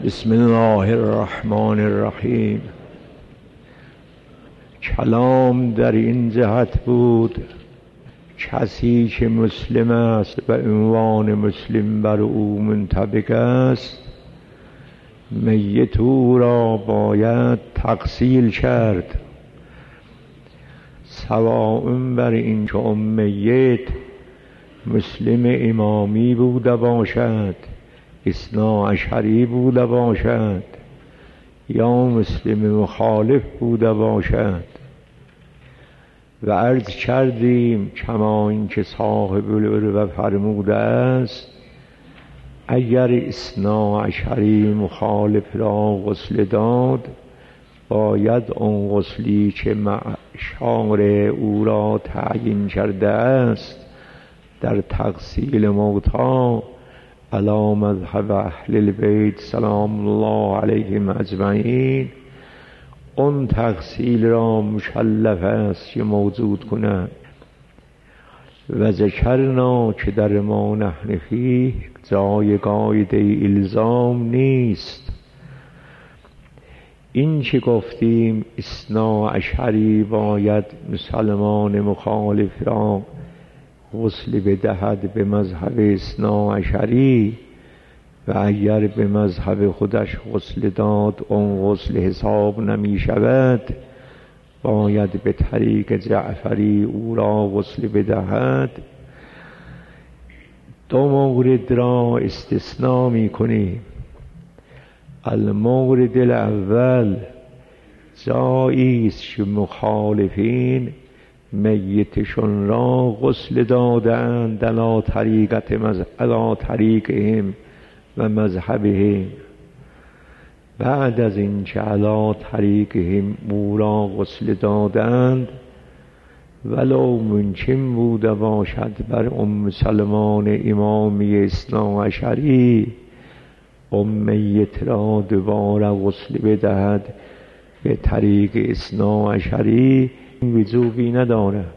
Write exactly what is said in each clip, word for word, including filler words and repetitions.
بسم الله الرحمن الرحیم. کلام در این جهت بود کسی که مسلم است و عنوان مسلم بر او منطبق است، میت او را باید تغسیل کرد، سواء بر این که اون میت مسلم امامی بوده باشد، اثنا عشری بوده باشد، یا مسلم مخالف بوده باشد. و عرض کردیم کما اینکه صاحب العروة فرموده است، اگر اثنا عشری مخالف را غسل داد، باید اون غسلی که شارع او را تعیین کرده است در تغسیل موتی علی مذهب اهل البیت سلام الله علیهم اجمعین، اون تغسیل را مکلف است که موجود کند. و ذکرنا که در ما نحن فیه جای قاعده الزام نیست. این که گفتیم اثنا عشری باید مسلمان مخالف را غسل بدهد به مذهب اثنا عشری، و اگر به مذهب خودش غسل داد اون غسل حساب نمی شود، باید به طریق جعفری او را غسل بدهد. دو مورد را استثناء می کنیم. المورد الاول جایی است که مخالفین میتشون را غسل دادند علی طریقت مذهب علی طریقهم و مذهبهم، بعد از این که علی طریقهم او را غسل دادند، ولو ممکن بوده باشد بر ام سلمان امامی اثنا عشری ام میت را دوباره غسل بدهد به طریق اثنا عشری، وجوبی ندارد.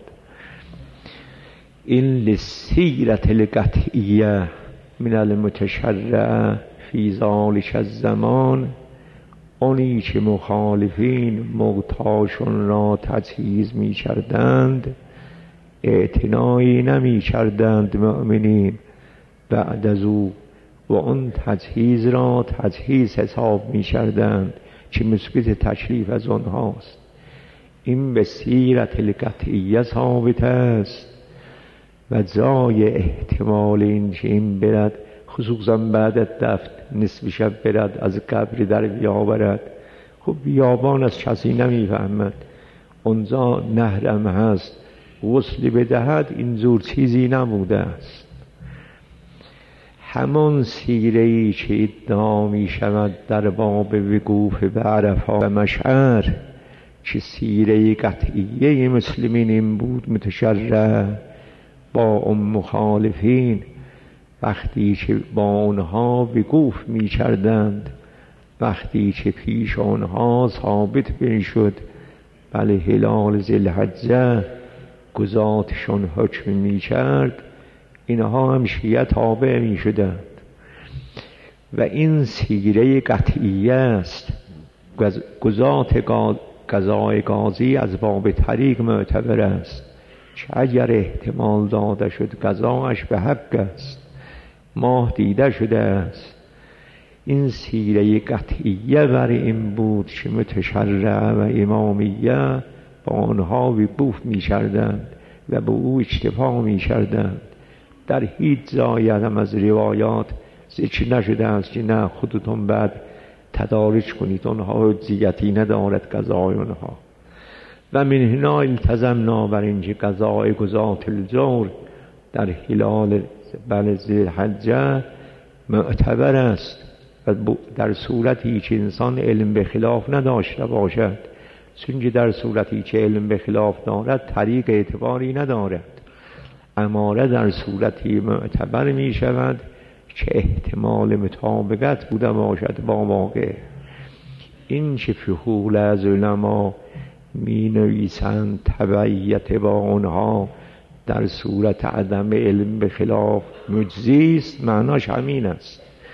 این للسیرة القطعیه من المتشرع فی ذلک الزمان، اونی که مخالفین موتاشون را تجهیز می کردند اعتنایی نمی کردند مؤمنین بعد از او، و اون تجهیز را تجهیز حساب می کردند که مثبت تشریف از آنهاست. این به سیرت القطعیه ثابت است و جای احتمال این که این برد، خصوصا بعد از دفن نصف شب برد از قبر در بیاورد. خب بیابان از کسی نمیفهمد، اونجا نهرم هست، غسل بدهد، اینجور چیزی نبوده است. همان سیره‌ای که ادعا می شود در باب وقوف به عرفات و مشعر که سیره قطعیه مسلمین این بود متشرع با اون مخالفین، وقتی که با آنها وقوف می کردند، وقتی که پیش آنها ثابت می شد بله هلال ذوالحجه قضاتشون حکم می کرد، اینها هم شیعه تابع می شدند. و این سیره قطعیه است. قضات قضای قاضی از باب طریق معتبر است که اگر احتمال داده شد قضاش به حق است، ماه دیده شده است. این سیره قطعیه بر این بود که متشرع و امامیه با آنها وقوف می کردند و به او اکتفا می کردند. در هیچ جایی هم از روایات ذکر نشده است که نه خودتون بعد تدارج کنید، آنها حجیتی ندارد قضای آنها. و من هنا التزمنا بر اینکه قضای قضات الجور در هلال بل ذوالحجه معتبر است و در صورتی که انسان علم به خلاف نداشته باشد، چون در صورتی که علم به خلاف دارد طریق اعتباری ندارد. اماره در صورتی معتبر می شود که احتمال مطابقت بوده باشد با واقع. این که فحول از علما می نویسند تبعیت با آنها در صورت عدم علم به خلاف مجزی است، معناش همین است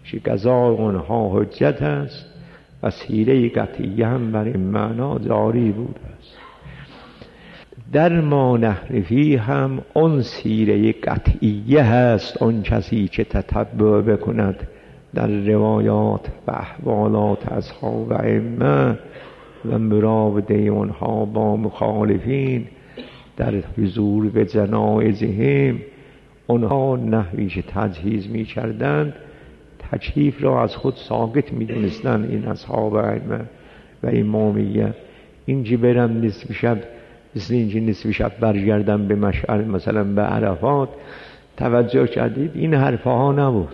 که قضای آنها حجت است و سیره قطعیه هم بر این معنا جاری بوده است. در ما نحن هم اون سیره قطعیه هست. اون کسی که تتبع بکند در روایات و احوالات اصحاب ائمه و مراوده اونها با مخالفین در حضور به جنایزهم، اونها نحوی که تجهیز می کردند تکلیف را از خود ساقط می دونستند. این اصحاب ائمه و امامیه اینجا برن نصف شب، مثل اینجا نصف شب برگردن به مشعر مثلا به عرفات. توجه کردید این حرفها نبود.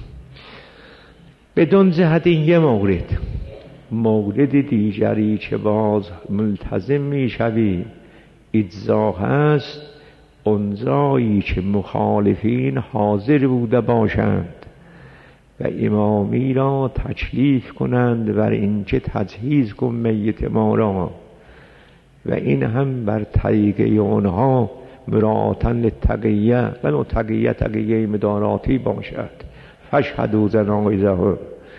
بدون جهت این یه مورد. مورد دیگری که باز ملتزم می شوی اجزا هست، اونجایی که مخالفین حاضر بوده باشند و امامی را تکلیف کنند بر اینکه تجهیز کن میت ما را، و این هم بر طریقه اونها مراعاتا للتقیه، ولو تقیه تقیه مداراتی باشد. فاشهدوا جنایزه.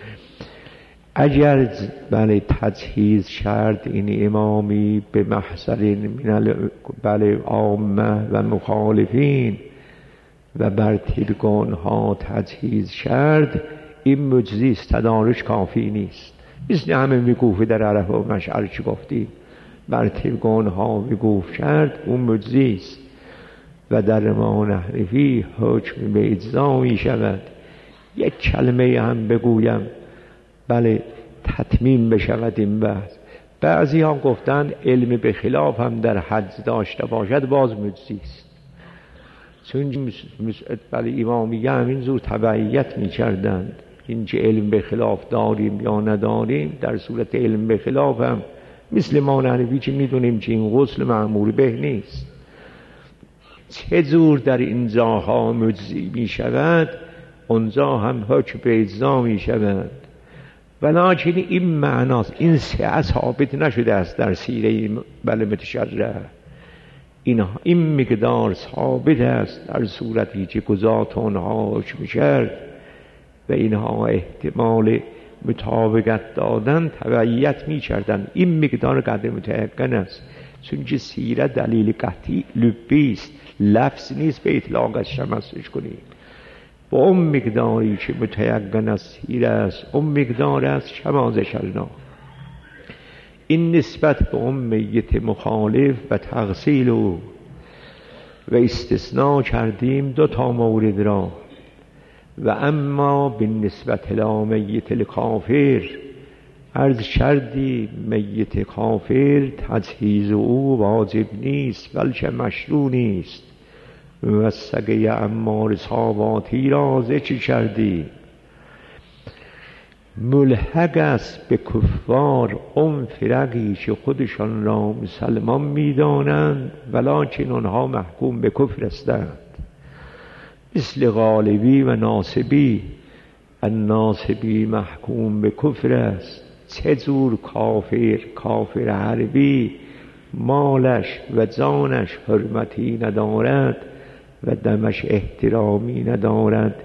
اگر بله تجهیز کرد این امامی به محضر من بله عامه و مخالفین و بر طبق آنها تجهیز کرد، این مجزی است، تدارک کافی نیست. مثل همه وقوف در عرفه و مشعر چی گفتیم، بر طبق آنها وقوف کرد اون مجزی است. و در ما نحن فیه حکم به اجزا می شود. یک کلمه هم بگویم بله تتمیم بشود این بحث. بعضی ها گفتن علم به خلاف هم در حج داشته باشد باز مجزی است، چون بله امامیه همین زور تبعیت می کردند. این که علم به خلاف داریم یا نداریم، در صورت علم به خلاف هم مثل ما نحنفی که می دونیم که این غسل معمول به نیست. چه جور در این جاها مجزی می شود اونجا هم حکم به اجزا می شود. ولیکن این معناست، این سعه ثابت نشده است در سیره بله متشرع. این این مقدار ثابت است در صورتی که قضات آنها حکم کرد و اینها احتمال مطابقت دادن تبعیت می کردن. این مقدار قدر متیقن است، چون که سیره دلیل قطعی لبی است، لفظ نیست به اطلاقش شمسش کنیم. با اون مقداری که متیقن از سیره است، اون مقدار است شما ذکرنا. این نسبت به اون میت مخالف و تغسیل او و استثناء کردیم دو تا مورد را. و اما به نسبت لا میت الکافر عرض کردی میت کافر تجهیز او واجب نیست بلکه مشروع نیست. و سگه عمار صحاباتی را ذکر کردی. ملحق است به کفار اون فرقی که خودشان را مسلمان می‌دانند ولکن آنها محکوم به کفر هستند، مثل غالبی و ناصبی. الناصبی محکوم به کفر است. چه جور کافر؟ کافر حربی مالش و جانش حرمتی ندارد و دمش احترامی ندارد.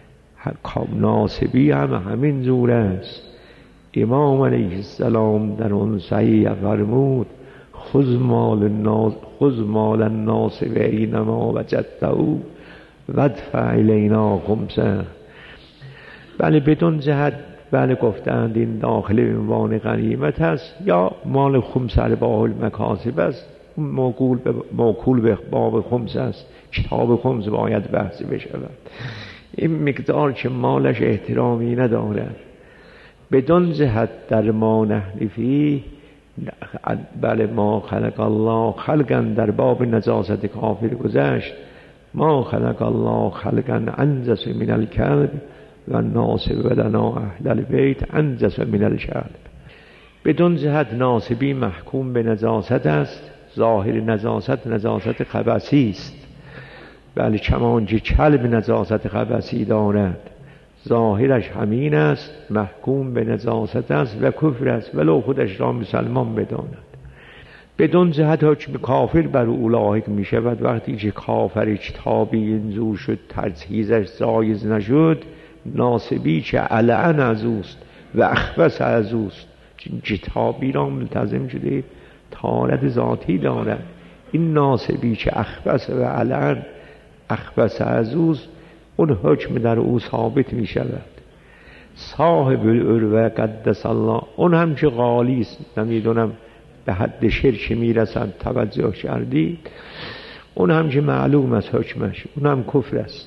ناصبی هم همین جور است. امام علیه السلام در اون صحیح فرمود خذ مال الناس خذ مال الناس و اینما وجدته وادفع الینا خمسه. بله بدون جهت بله گفتند این داخل عنوان غنیمت است یا مال خمس ارباح المکاسب است، موکول به موکول به باب خمس است. کتاب خمس باید بحث بشود. این مقدار که مالش احترامی ندارد بدون جهت در ما نحن فیه. بله ما خلق الله خلقا در باب نجاست کافر گذشت. ما خلق الله خلقا انجس من الکلب و ناصب لنا اهل البیت انجس من الکلب. بدون جهت ناصبی محکوم به نجاست است. ظاهر نجاست نجاست خبثی است. بله چمانچه کلب نجاست خبثی دارد ظاهرش همین است، محکوم به نجاست است و کفر است ولو خودش را مسلمان بداند. بدون جهت حکم کافر بر او لاحق می شود. وقتی که کافر کتابی اینجور شد تجهیزش جایز نشد ناسبی که علعن از اوست و اخبث از اوست. کتابی را ملتزم شده طهارت ذاتی دارد. این ناسبی که اخبث و علعن اخبث از اوست، اون حکم در او ثابت می شود. صاحب العروه قدس الله، اون هم که غالی است، نمیدونم به حد شرک میرسد، توجه کردید؟ اون هم که معلوم است حکمش، اون هم کفر است.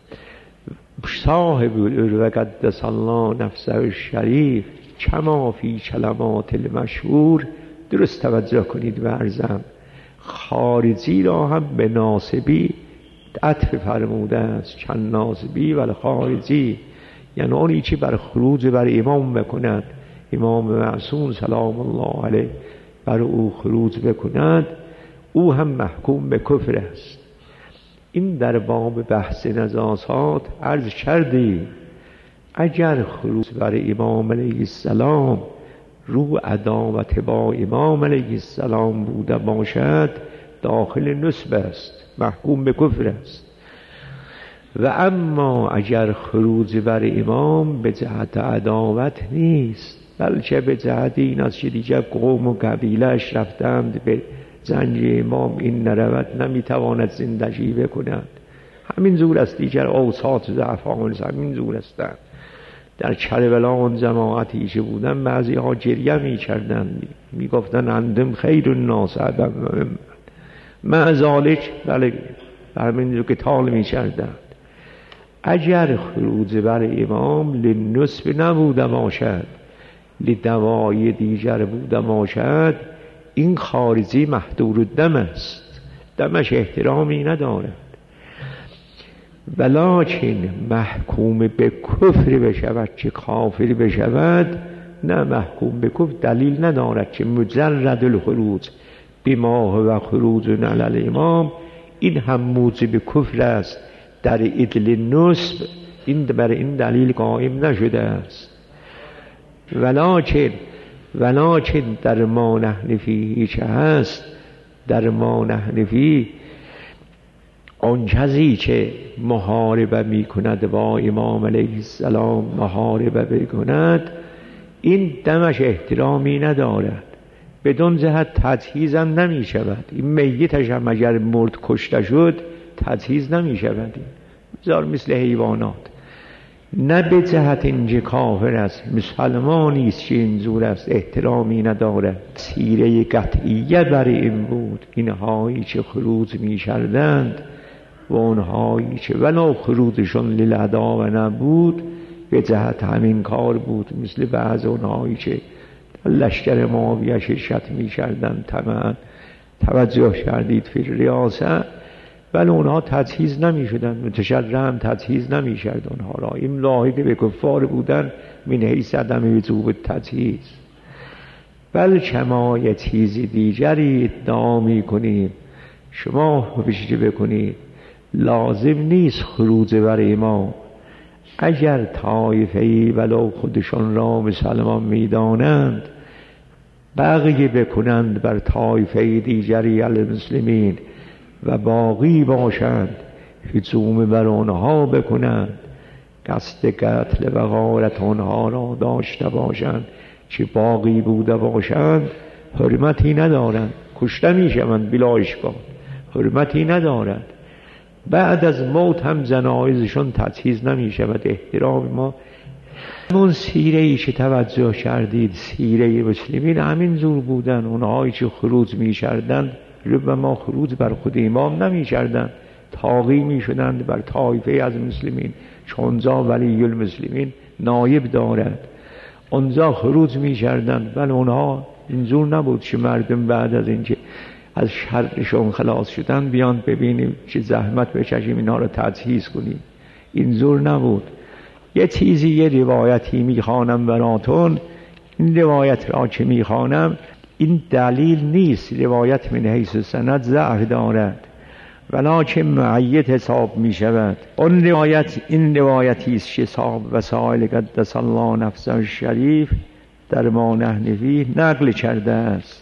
صاحب العروه قدس الله نفسه الشریف کما فی کلمات المشهور، درست توجه کنید و عرضم، خارجی را هم به ناسبی عطف فرموده است، چند ناسبی ولی خارجی، یعنی اونی که بر خروج بر امام بکند، امام معصوم سلام الله علیه بر او خروج بکند، او هم محکوم به کفر است. این در باب بحث نجاسات عرض کردی. اگر خروج بر امام علیه السلام رو عداوت با امام علیه السلام بوده باشد، داخل نسب است، محکوم به کفر است. و اما اگر خروج بر امام به جهت عداوت نیست، بلکه به جهت این است که دیگر قوم و قبیله‌اش رفتند به زنجیر امام، این نرود نمیتواند زندگی بکند، همین زور است. دیگر اوساط ضعفان همین زور هستند. در کربلا اون جماعتی که بودن، بعضی ها گریه می کردن، می گفتن اندم خیر الناس ابا مع ذالک، بله همین رو که تال می کردن. اگر خروج بر امام لنصب نبوده باشد، لدوای دیگر بوده باشد، این خارجی محدور الدم است، دمش احترامی ندارد. ولکن محکوم به کفر بشود که کافر بشود، نه محکوم به کفر دلیل ندارد که مجرد الخروج بما و خروج علی الامام، این هم موجب کفر است در عدل نصب، این بر این دلیل قائم نشده است. ولکن ولکن در ما نحن فیه چه هست؟ در ما نحن فیه آن کسی که محاربه می کند با امام علیه السلام، محاربه بکند، این دمش احترامی ندارد، بدون جهت تجهیز هم نمی شود. این میتش هم اگر مرد کشته شد تجهیز نمی شود، بذار مثل حیوانات. نه به جهت اینجا کافر است، مسلمانی است که اینجور است، احترامی ندارد. سیره قطعیه بر این بود، اینهایی که خروج می کردند و اونهایی که ولو خروجشون للعدا و نبود، به جهت همین کار بود. مثل بعض اونهایی که لشکر معاویه شرکت می کردند، طبعا توجه کردید فی ریاسه، ولی اونها تجهیز نمی شدن، متشرع تجهیز نمی کرد اونها را. این لاحق به کفار بودن من حیث عدم وجوب تجهیز. بلکه ما یه چیز دیگری ادعا می کنیم، شما بشید بکنید، لازم نیست خروج بر امام. اگر طایفه‌ای ولو خودشون را مسلمان می دانند، بقیه بکنند بر طایفه دیگری المسلمین و باقی باشند، هجوم بر آنها بکنند، قصد قتل و غارت آنها را داشته باشند که باقی بوده باشند، حرمتی ندارند، کشته می شوند بلا اشکال، حرمتی ندارند. بعد از موت هم جنایزشون تجهیز نمی شود. احترام ما اون سیره ای که توجه کردید، سیره مسلمین همین زور بودن. اونهایی که خروج می کردند ربما خروج بر خود امام نمی کردند، طاغی می شدند بر طایفه از مسلمین، چونجا ولی المسلمین نایب دارد، اونجا خروج می کردند. ولی اونها اینجور نبود که مردم بعد از اینکه از شرشون خلاص شدن بیان ببینیم که زحمت بکشیم اینا رو تجهیز کنیم، اینجور نبود. یه چیزی، یه روایتی میخوانم براتون، این روایت را که میخوانم این دلیل نیست، روایت من حیث سند ضعف دارد ولکن معید حساب میشود. اون روایت این روایتی است که صاحب وسائل قدس الله نفسه الشریف در ما نحن فیه نقل کرده است.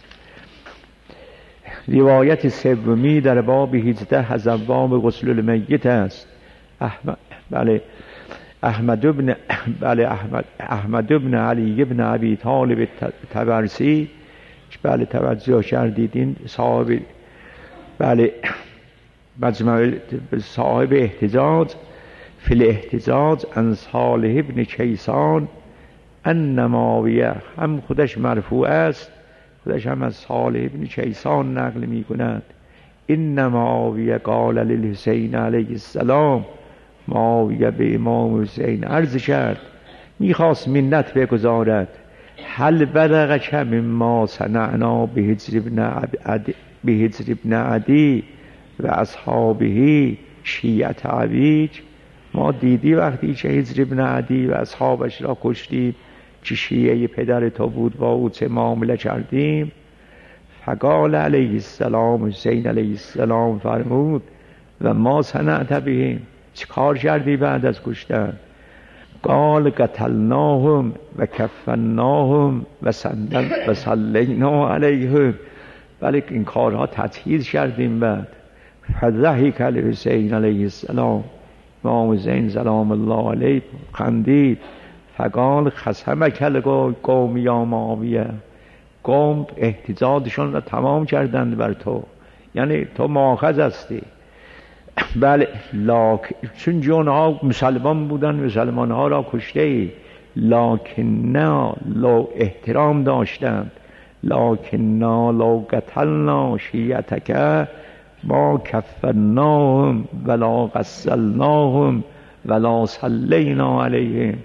روایت سومی در باب هجده از ابواب غسل المیت است. احمد بله احمد ابن بله احمد احمد ابن علی ابن ابی طالب طبرسی، بله توجه کردید این صاحب بله مجموعه صاحب احتجاج فی الاحتجاج عن صالح ابن کیسان ان معاویه، هم خودش مرفوع است، خودش هم از صالح ابن کیسان نقل می کند. این معاویه قال للحسین علیه السلام، معاویه به امام حسین عرض کرد، میخواست منت بگذارد، هل بلغک مما صنعنا به هجر ابن عدی به هجر ابن عدی و اصحابه شیعت عویج، ما دیدی وقتی که هجر ابن عدی و اصحابش را کشتیم که شیعه پدر تو بود با او چه معامله کردیم؟ فقال علیه السلام، حسین علیه السلام فرمود و ما صنعت بهم، چه کار کردی بعد از کشتن؟ قال قتلناهم و کفناهم و و صلینا علیهم، بله این کارها تجهیز کردیم. بعد فضحک الحسین علیه السلام، امام حسین سلام الله علیه خندید، فقال خصمک القوم یا معاویه، قوم احتجاجشون را تمام کردند بر تو، یعنی تو مؤاخذ هستی. بله لاک چون اونها مسلمان بودن، مسلمان ها را کشته ای، لکن نه لو احترام داشتند، لکن نه لو قتلنا شیعتک ما کفناهم ولا غسلناهم ولا صلینا علیهم،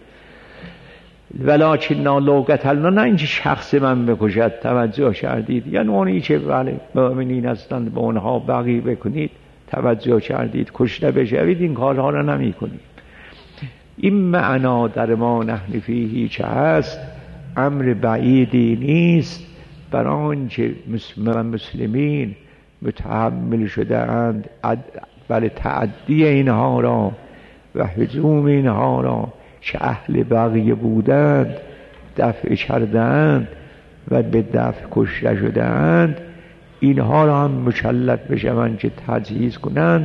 ولکن لو قتلنا، نه اینکه شخص من بکشد، توجه کردید، یعنی اونی که بله مؤمنین هستند به اونها بغی بکنید، توجه کردید، کشته بشوید، این کارها را نمی کنید. این معنا در ما نحن فیه چه هست، امر بعیدی نیست بر آنچه مسلمین متحمل شده اند، بله تعدی اینها را و هجوم اینها را که اهل بغی بودند دفع کردند و به دفع کشته شدند، اینها را هم مکلف بشوند که تجهیز کنند.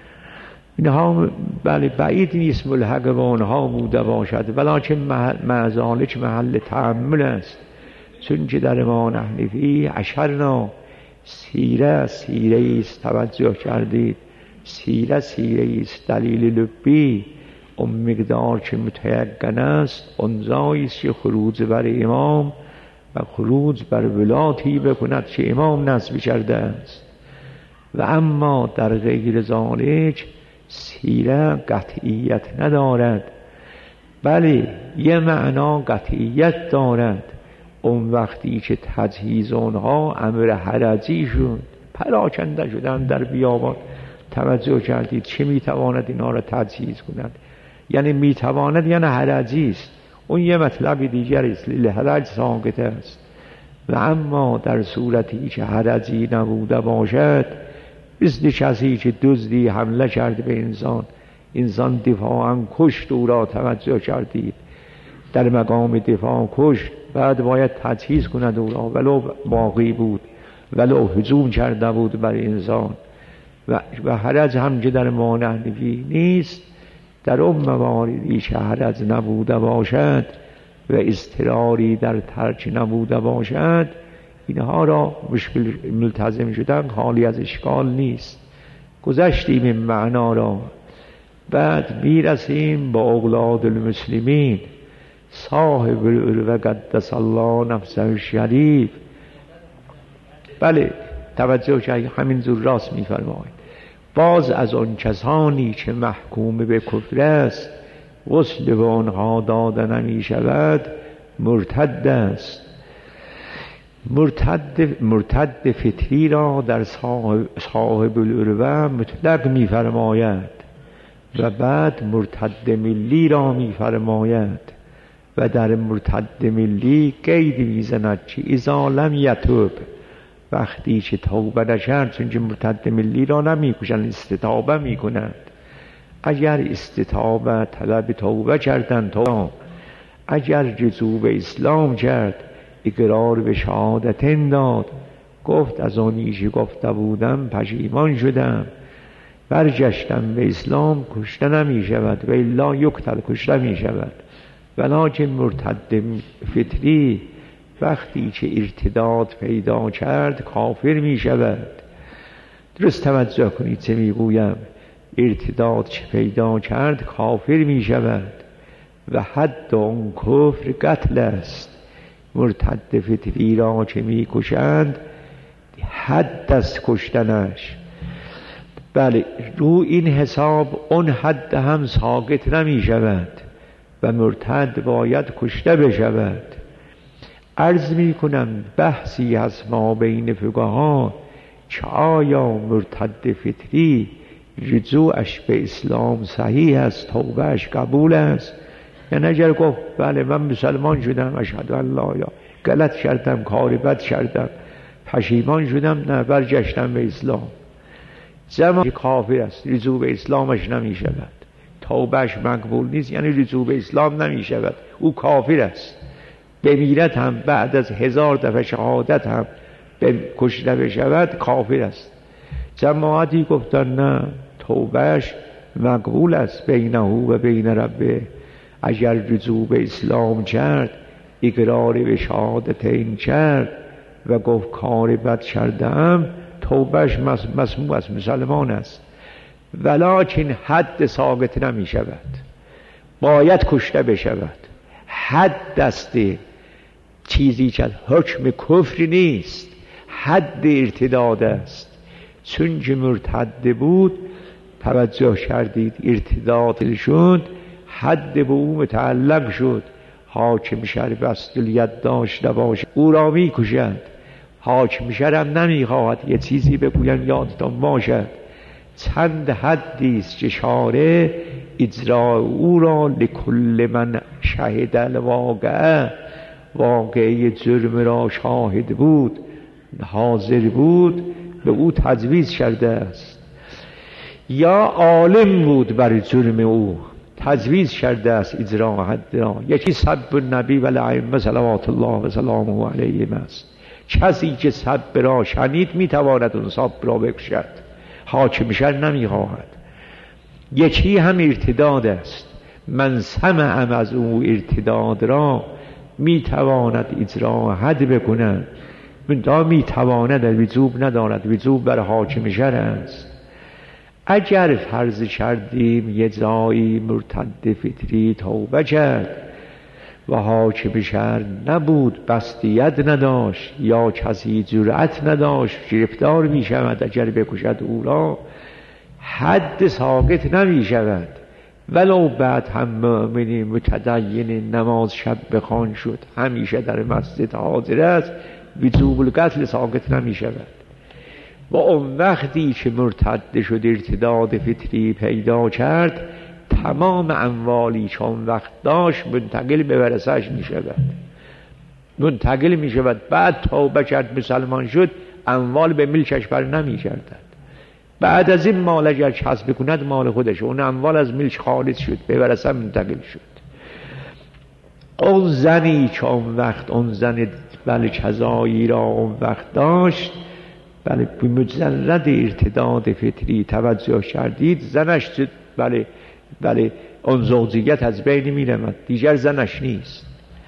اینها بله بعید نیست ملحق به آنها بوده باشد، ولکن معذالک محل تأمل است، چون که در ما نحن فیه اشرنا، سیره سیره است، توجه کردید، سیره سیره است دلیل لبی، اون مقدار که متیقن است، اونجایی است که خروج بر امام و خروج بر ولاتی بکند که امام نصب کرده است. و اما در غیر ذالک سیره قطعیت ندارد، بله یه معنا قطعیت دارد، اون وقتی که تجهیز اونها امر حرجی شد، پراکنده شدن در بیابان، توجه کردید، چه میتواند اینها را تجهیز کند؟ یعنی میتواند یعنی حرجی است، اون یه مطلب دیگر است، للحرج ساقط است. و اما در صورتی که حرجی نبوده باشد، مثل کسی که دزدی حمله کرده به انسان، انسان دفاعاً کشت او را، توجه کردید، در مقام دفاع کشت، بعد باید تجهیز کند او را، ولو باقی بود، ولو هجوم کرده بود بر انسان. و, و حرج هم که در ما نحن فیه نیست، در اون مواردی که حرج نبوده باشد و اضطراری در ترک نبوده باشد، اینها را مشکل ملتزم شدن خالی از اشکال نیست. گذشتیم این معنا را. بعد میرسیم با اولاد المسلمین، صاحب العروة قدس الله نفسه الشریف. بله توجه که همین زور راست میفرماید، باز از آن کسانی که محکوم به کفر است، غسل به آنها داده نمی شود، مرتد است. مرتد مرتد فطری را در صاحب, صاحب العروة مطلق می فرماید و بعد مرتد ملی را می فرماید و در مرتد ملی قید می زند که اذا لم یتوب، وقتی که توبه نکرد، چون که مرتد ملی را نمی کشند، استتابه می کند. اگر استتابه طلب توبه کردن، تو اگر رجوع به اسلام کرد، اقرار به شهادتین داد، گفت از آنی که گفته بودم پشیمان شدم، برگشتن به اسلام کشته نمی شود و الا یقتل، کشته می شود. ولکن مرتد فطری وقتی که ارتداد پیدا کرد کافر می شود. درست توجه کنید چه می گویم. ارتداد چه پیدا کرد کافر می شود و حد اون کفر قتل است. مرتد فطری را که می کشند حد است کشتنش. بله، رو این حساب اون حد هم ساقط نمی شود و مرتد باید کشته بشود. عرض می کنم بحثی هست ما بین فقها که آیا مرتد فطری رجوعش به اسلام صحیح است، توبهش قبول است؟ یعنی اگر گفت بله من مسلمان شدم، اشهد ان لا اله، غلط کردم، کار بد کردم، پشیمان شدم، نه برگشتم به اسلام، زمان کافر است، رجوع به اسلامش نمی شود، توبهش مقبول نیست، یعنی رجوع به اسلام نمی شود، او کافر است. بمیرد هم بعد از هزار دفعه شهادت هم کشته بشود کافر است. جماعتی گفتن نه، توبهش مقبول است بینه و بین ربه. اگر رجوع به اسلام کرد، اقرار به شهادتین کرد و گفت کار بد کردم، توبهش مسموع است، مسلمان است، ولکن حد ساقط نمی شود، باید کشته بشود. حد است، چیزی که حکم کفر نیست، حد ارتداد است. چون که مرتد بود، توجه کردید، ارتداد شد، حد به او متعلق شد. حاکم شهر بسطلیت داشته باشه او را می کشد. حاکم شهر هم نمی خواهد یه چیزی بگویم یادتان باشد. چند حدیست که شارع اجرا او را لکل من شهد الواقعه، واقعه جرم را شاهد بود، حاضر بود، به او تجویز کرده است. یا عالم بود بر جرم او، تجویز کرده است اجرا حد را. یکی سب النبی و الائمه صلوات الله و سلامه علیهم است. کسی که سب را شنید میتواند اون سب را بکشد، حاکم شهر نمیخواهد. یکی هم ارتداد است، من سمع از او ارتداد را میتواند اجرا حد بکند، منتها میتواند، وجوب ندارد، وجوب بر حاکم شهر است. اگر فرض کردیم یه جایی مرتد فطری توبه کرد و حاکم شهر نبود، بستیت نداشت یا کسی جرأت نداشت، گرفتار می شود اگر بکشد او را، حد ساقط نمی شود. ولو بعد هم مؤمنی متدین نماز شب بخوان شد، همیشه در مسجد حاضر است، وجوب القتل ساقط نمی شود. و اون وقتی که مرتد شد، ارتداد فطری پیدا کرد، تمام اموالی که اون وقت داشت منتقل به ورثه‌اش می شود، منتقل می شود. بعد توبه کرد، مسلمان شد، اموال به ملکش بر نمی گردد. بعد از این مال اگر کسب کند مال خودش، اون اموال از ملک خارج شد، به ورثه منتقل شد. اون زنی که اون وقت، اون زن بله کذایی را اون وقت داشت، بله بمجرد ارتداد فطری توجه کردید، زنش بله بله اون زوجیت از بین می رود، دیگر زنش نیست.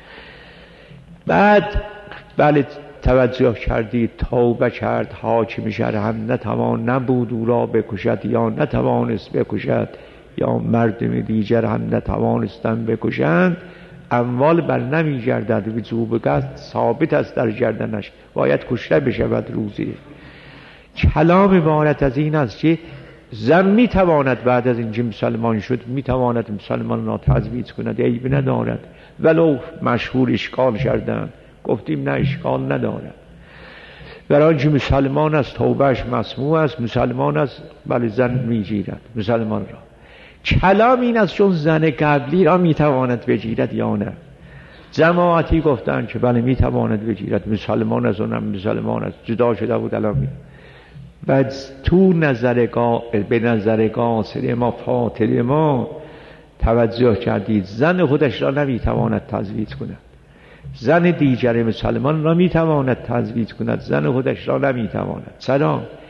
بعد بله توجه کردید، توبه کرد، حاکم شهر هم نتوان نبود او را بکشد یا نتوانست بکشد، یا مردم دیگر هم نتوانستن بکشند، اموال بر نمی گردد، وجوب قتل ثابت است در گردنش، باید کشته بشود روزی. کلام عبارت از این است که زن می تواند بعد از اینکه مسلمان شد، می تواند مسلمان را تجویز کند، عیب ندارد. ولو مشهور اشکال کردن، گفتیم نه اشکال ندارد، برای اینکه مسلمان است، توبهش مسموع است، مسلمان است، بله زن می گیرد مسلمان را. کلام این است چون زن قبلی را می تواند بگیرد یا نه. جماعتی گفتند که بله می تواند بگیرد، مسلمان است، اونم مسلمان است، جدا شده بود الان می. و تو نظر به نظر قاصر ما فاطر ما توجه کردید، زن خودش را نمی تواند تجویز کند، زن دیگر مسلمان را می تواند تجویز کند، زن خودش را نمی تواند. چرا؟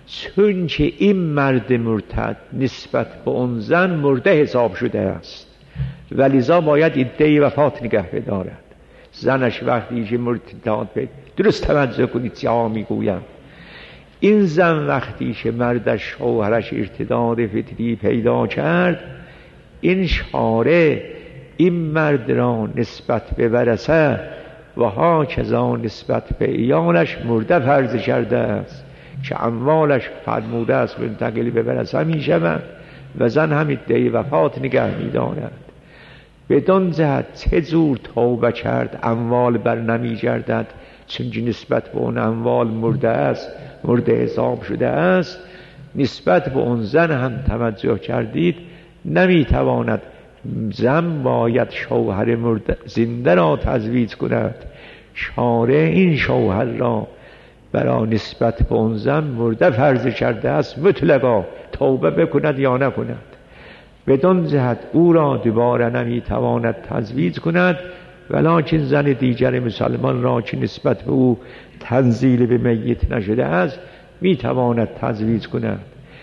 چون که این مرد مرتد نسبت به اون زن مرده حساب شده است و لذا باید عده وفات نگه بدارد. زنش وقتی که مرتد بید درست توجه کنید چه میگویم، این زن وقتی که مردش شوهرش ارتداد فطری پیدا کرد، این شارع این مرد را نسبت به ورثه و ها کذا نسبت به ایالش مرده فرض کرده است که اموالش فرموده است منتقل به ورثه می شود و زن هم عده وفات نگه می دارد. بدان جهت چه جور توبه کرد اموال بر نمی گردد، چون نسبت به اون اموال مرده است، مرده حساب شده است. نسبت به اون زن هم توجه کردید نمی تواند، زن باید شوهر مرده زنده را تزویج کند. شارع این شوهر را برای نسبت به اون زن مرده فرض کرده است، مطلقا توبه بکند یا نکند. بدون جهت او را دوباره نمی تواند تزویج کند، ولکن زن دیگر مسلمان را که نسبت به او تنزیل به میت نشده است می تواند تزویج کند.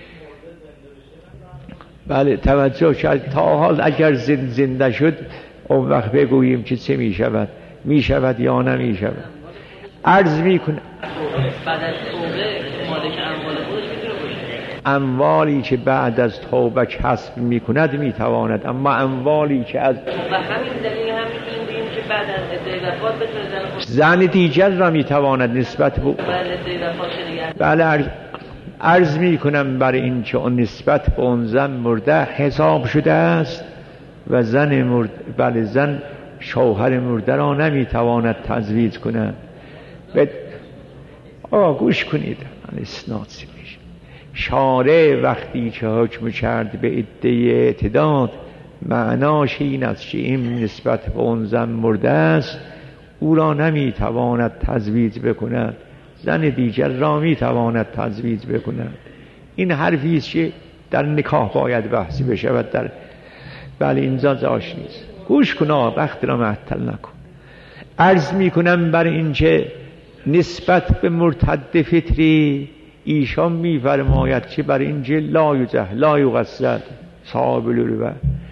بله توجه کرد. تا حال اگر زند زنده شد اون وقت بگوییم که چه می شود، می شود یا نمی شود. عرض می کنه بعد از توبه مالک اموال خودش میتونه باشه. اموالی که بعد از توبه کسب می کند می تواند، اما اموالی که از و همین دلیل هم میتونیم بگیم که بعد از عده وفات بتونه زن دیگر را می تواند نسبت به بعد عده وفات نگه. بله عرض, عرض می کنم برای این که اون نسبت به اون زن مرده حساب شده است و زن مرد بله زن شوهر مرده را نمی تواند تزویج کند. بد... آقا گوش کنید من اسناد میشه. شارع وقتی که حکم کرد به عده اعتداد معناش این است که این نسبت به اون زن مرده است، او را نمی تواند تزویج بکند، زن دیگر را می تواند تزویج بکند. این حرفی است که در نکاح باید بحثی بشود. در بله اینجا جاش نیست. گوش کن وقت را معطل نکن. عرض می کنم بر این که نسبت به مرتد فطری ایشان می فرماید که بر این که لا یجه لا یقصد صاحب العلوه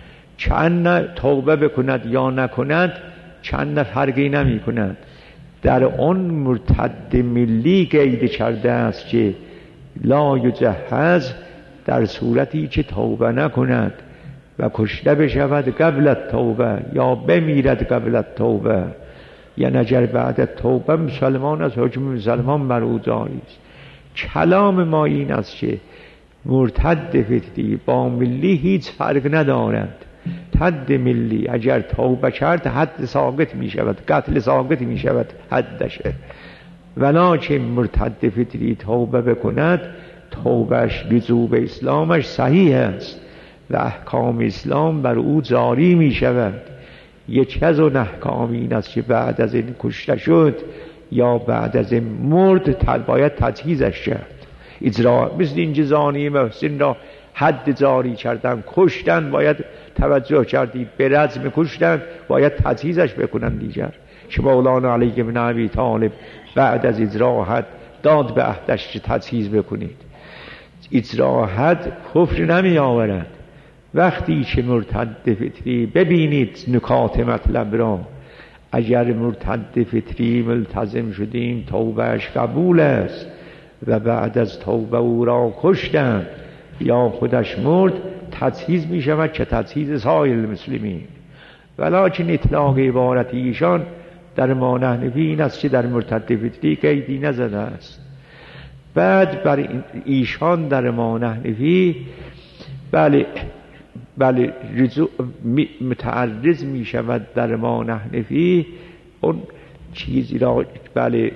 چند توبه بکند یا نکند چند فرقی نمی کند. در آن مرتد ملی قید کرده است که لا یجهز در صورتی که توبه نکند و کشته بشود قبل توبه یا بمیرد قبل توبه، یا نجر بعد توبه مسلمان از حکم مسلمان بر او جاری است. کلام ما این است که مرتد فطری با ملی هیچ فرق ندارد. حد ملی اگر توبه کرد حد ساقط می شود، قتل ساقط می شود حدشه. ولکن مرتد فطری توبه بکند توبهش رجوع به اسلامش صحیح است و احکام اسلام بر او جاری می شود. یک از اون احکام این است که بعد از این کشته شد یا بعد از این مرد باید تجهیزش کرد. اجرا مثل این جزانی محسن را حد جاری کردن، کشتن، باید توجه کردید به رجم کشتن باید تجهیزش بکنن دیگر. که مولانا علی بن ابی طالب بعد از اجرا حد داد به عهدش که تجهیز بکنید. اجرا حد کفر نمی آورد. وقتی که مرتد فطری ببینید نکات مطلب را، اگر مرتد فطری ملتزم شدین توبهش قبول است و بعد از توبه او را کشتن یا خودش مرد تجهیز می شود که تجهیز سایر المسلمین. ولکن اطلاق عبارت ایشان در ما نحنفی این است که در مرتد فطری قیدی نزده است. بعد بر ایشان در ما نحنفی بله بله رجوع متعرض می شود در ما نحنفی اون چیزی را بله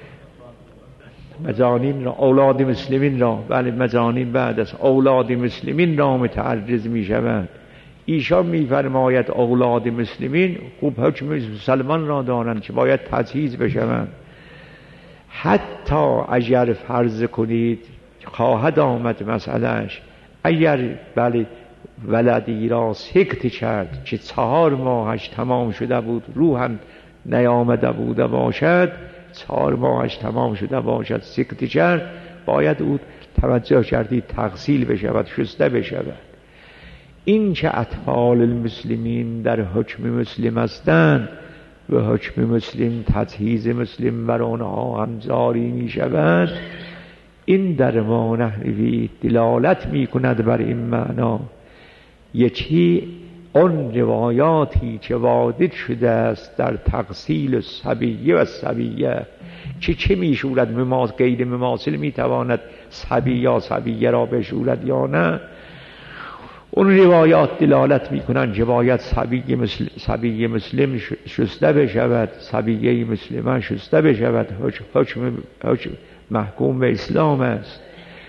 مجانین را اولاد مسلمین را بله مجانین بعد از اولاد مسلمین را متعرض می شود. ایشان می فرماید اولاد مسلمین خوب حکم مسلمان را دارند که باید تجهیز بشوند. حتی اگر فرض کنید خواهد آمد مسئلهش، اگر بله ولدی را سکت کرد که چهار ماهش تمام شده بود روحاً نیامده بوده باشد، چهار ماهش تمام شده باشد سکت کرد، باید او توجه کردید تغسیل بشود، شسته بشود. این که اطفال المسلمین در حکم مسلم هستند و حکم مسلم تجهیز مسلم بر آنها هم جاری می شود، این در ما نحوی دلالت می کند بر این معنا. یکی اون روایاتی که وارد شده است در تغسیل صبیه و صبیه که چه می شورد، مماس غیر مماثل می تواند صبی یا صبیه را بشورد یا نه، اون روایات دلالت می کنند که باید صبی مسلم, صبی مسلم شسته بشود، صبیه مسلمه شسته بشود. حکم, حکم محکوم به اسلام است.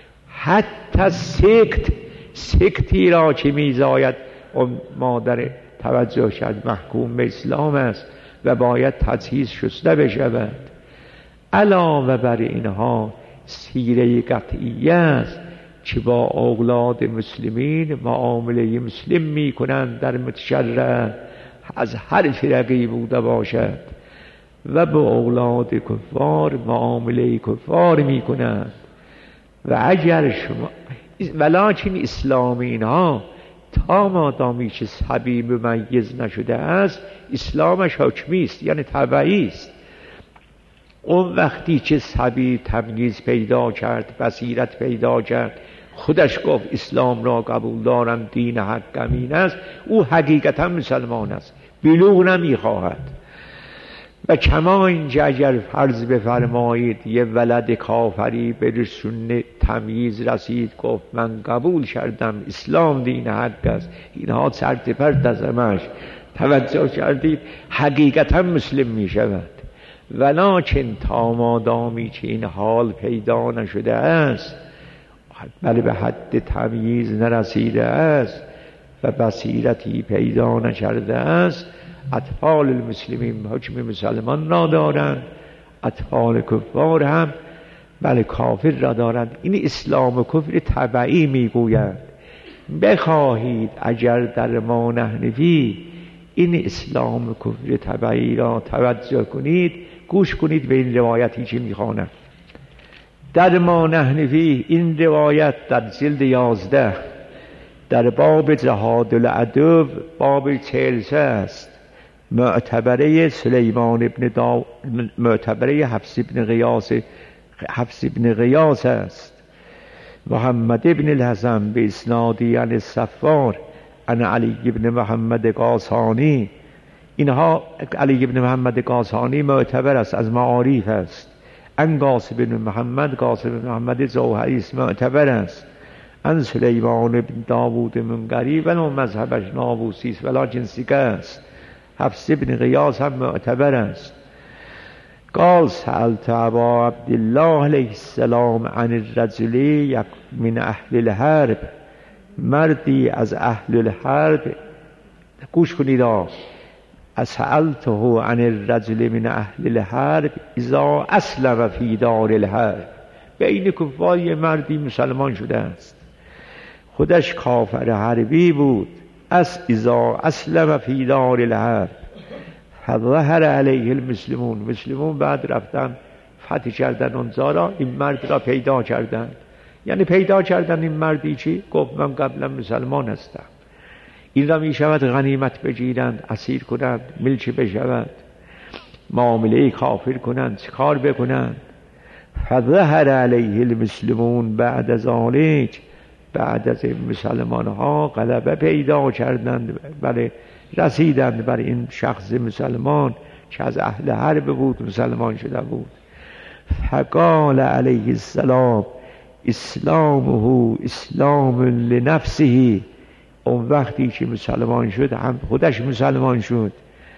حتی سکت سکتی را که می زاید اون مادر توجه شد محکوم به اسلام است و باید تجهیز شسته بشود. علاوه بر اینها سیره قطعیه است که با اولاد مسلمین معامله مسلم می کنند در متشرع از هر فرقی بوده باشد و با اولاد کفار معامله کفار می کنند. و اگر شما ولکن اسلام اینها تا مادامی که صبی ممیز نشده است اسلامش حکمی است، یعنی تبعی است. اون وقتی که صبی تمییز پیدا کرد، بصیرت پیدا کرد، خودش گفت اسلام را قبول دارم، دین حق امین است، او حقیقتا مسلمان است، بلوغ نمیخواهد. و کما اینجا اگر فرض بفرمایید یه ولد کافری به سن تمییز رسید، گفت من قبول کردم اسلام دین حق است، اینها سرت پرت از همش توجه کردید، حقیقتا مسلم می شود. ولکن تا مادامی که این حال پیدا نشده است، بله به حد تمییز نرسیده است و بصیرتی پیدا نکرده است، اطفال المسلمین حکم مسلمان را دارند، اطفال کفار هم بله کافر را دارند. این اسلام و کفر تبعی میگویند. بخواهید اگر در ما نحنفی این اسلام و کفر تبعی را توجه کنید، گوش کنید به این روایتی که میخوانم. در ما نحنفی این روایت در جلد یازده در باب جهاد العدو باب چهل سه است. معتبره سلیمان ابن داو معتبره حفص ابن غیاس حفص ابن غیاس است. محمد ابن الحسن به اسنادی عن الصفار عن علی ابن محمد قاسانی. اینها علی ابن محمد قاسانی معتبر است، از معاریف است. ان قاسم بن محمد قاسم بن محمد زوهری است، معتبر است. ان سلیمان ابن داوود منقری ولو مذهبش نابوسی است ولکن ثقه است. حفص ابن غیاس هم معتبر است. قال سألت ابا عبدالله علیه السلام عن الرجل من اهل الحرب، مردی از اهل الحرب، گوش کنید، سألته عن الرجل من اهل الحرب اذا اسلم فی دار الحرب. بین کفار یه مردی مسلمان شده است، خودش کافر حربی بود، از اذا اسلم فی دار الحرب فظهر علیه المسلمون، مسلمون بعد رفتن فتح کردن اونجا را، این مرد را پیدا کردن. یعنی پیدا کردن این مردی چی؟ گفت من قبلا مسلمان هستم، این را می شود غنیمت بگیرند، اسیر کنند، ملک بشود، معامله کافر کنند، چکار بکنند. فظهر علیه المسلمون بعد از ذلک، بعد از مسلمان ها غلبه پیدا کردند، بله رسیدند بر این شخص مسلمان که از اهل حرب بود، مسلمان شده بود. فقال علیه السلام اسلامه اسلام لنفسه. اون وقتی که مسلمان شد هم خودش مسلمان شد.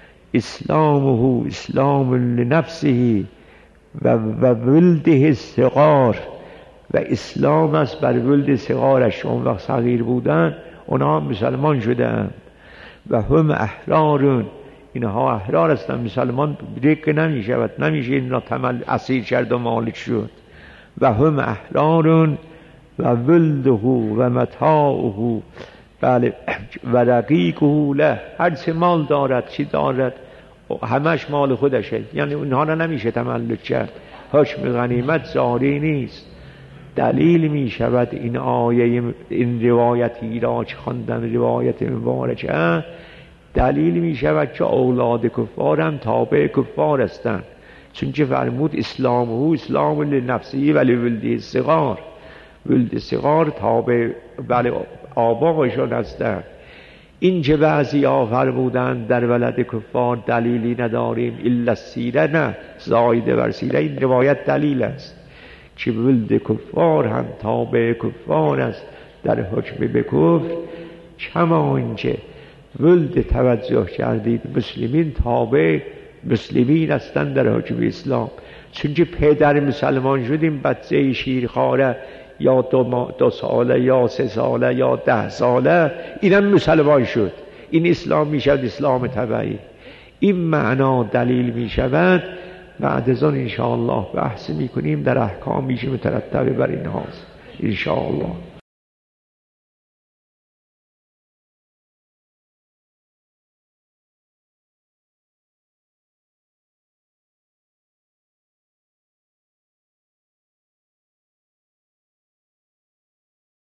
اسلامه اسلام لنفسه و ولده الصغار، و اسلام است بر ولد صغارش، اون وقت صغیر بودن اونها مسلمان شدند. و هم احرارون، اینها احرار هستند، مسلمان ریق نمی شود، نمیشه این را تمل اسیر کرد و مالک شد. و هم احرارون و ولده و متاعه، بله و رقیقه له، هر چه مال دارد چی دارد همش مال خودشه، یعنی اونها را نمیشه تملک کرد، حکم غنیمت جاری نیست. دلیل می شود این آیه، این روایتی را که خواندن روایت مبارکه، دلیل می شود که اولاد کفار هم تابع کفار هستند، چون که فرمود اسلام او اسلام لنفسی ولی ولد صغار، ولد صغار تابع ولی آبایشان هستند. این که بعضی ها فرمودند در ولد کفار دلیلی نداریم الا السیره، نه، زایده بر سیره این روایت دلیل است که ولد کفار هم تابع کفار است در حکم به کفر، کما اینکه ولد توجه کردید مسلمین تابع مسلمین هستند در حکم اسلام، چون که پدر مسلمان شدیم بچه شیرخواره یا دو, دو ساله یا سه ساله یا ده ساله اینم مسلمان شد، این اسلام می شود اسلام طبعی. این معنا دلیل می شود. بعد از آن انشاءالله بحث می کنیم در احکامی که مترتب بر این هاست انشاءالله.